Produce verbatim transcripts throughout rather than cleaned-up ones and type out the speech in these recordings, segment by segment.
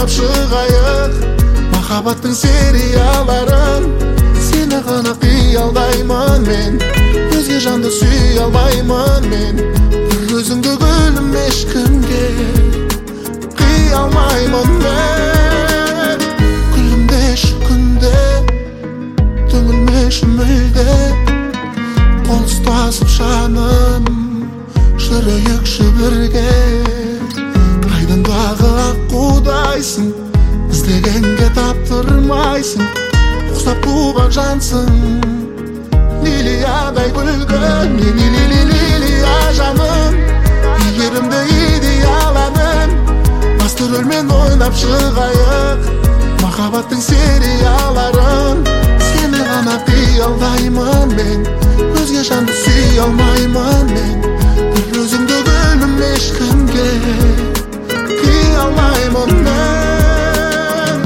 ойнап шығайық махаббаттың серияларын. Сені ғана қиялдаймын мен, өзге жанды сүй алмаймын мен. Бір өзіңді гүлім ешкімге қия алмаймын мен. Күлімдеші күнде, түңілмеші мүлде, қол ұстасып жаным, жүрейікші бірге. Айдындағы аққудайсың, іздегенге таптырмайсың, ұқсап туған жансың. Лилиядай гүлгін, лилия жаным, игерімді идеаланым. Басты рөлмен ойнап шығайық махаббаттың серияларын. Сені ғана қиялдаймын мен, өзге жанды сүй алмаймын мен. Бір өзіңді гүлім ешкімге қия алмаймын мен.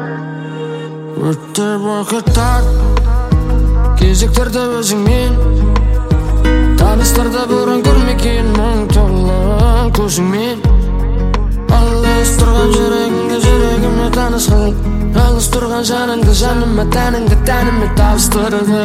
Өтті уақыттар, кезектерді өзіңмен, таныстырды бұрын көрмеген мұң толы көзіңмен. Алыс тұрған жүрегіңді жүрегіме таныс қыл, алыс тұрған жаныңды жаныма, тәніңді тәніме табыстырды.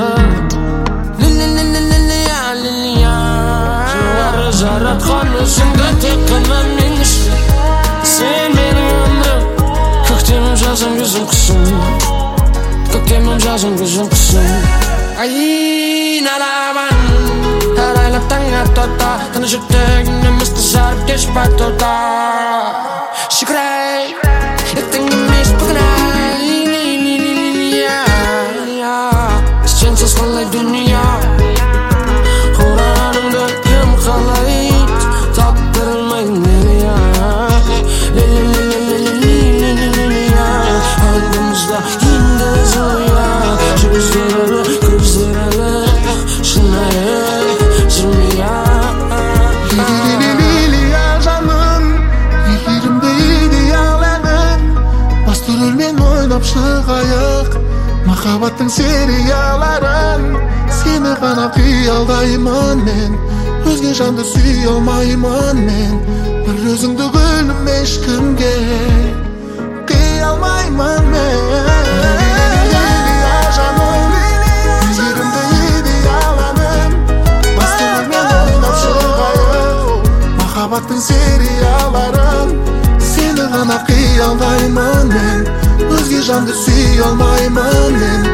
Лилия, лилия, жоғары жаратқан өзіңді тек қана мен үшін. Сен менің өмірім, көктемім жазым күзім қысым, көктемім жазым күзім қысым. Айналабан, арайлап таң атуда, тыныш жүрегімнен мысты жарып кеш батуда. Шүкірай, ертең емес бүгін ай, лилия, сенсіз қалай дүния, қорғаныңды кім қалайды, таптырмайды лилия, лилия, алдымызда енді зоя, жүздері көздері шынайы жымия. Лилия жаным, игерімді идеаланым. Басты рөлмен ойнап шығайық махаббаттың серияларын. Сені ғана қиялдаймын мен, өзге жанды сүй алмаймын мен. Бір өзіңді гүлім ешкімге қия алмаймын мен. Лилия жаным, игерімді идеаланым. Басты рөлмен ойнап шығайық махаббаттың серияларын. Сені ғана қиялдаймын мен, өзге жанды сүй алмаймын мен.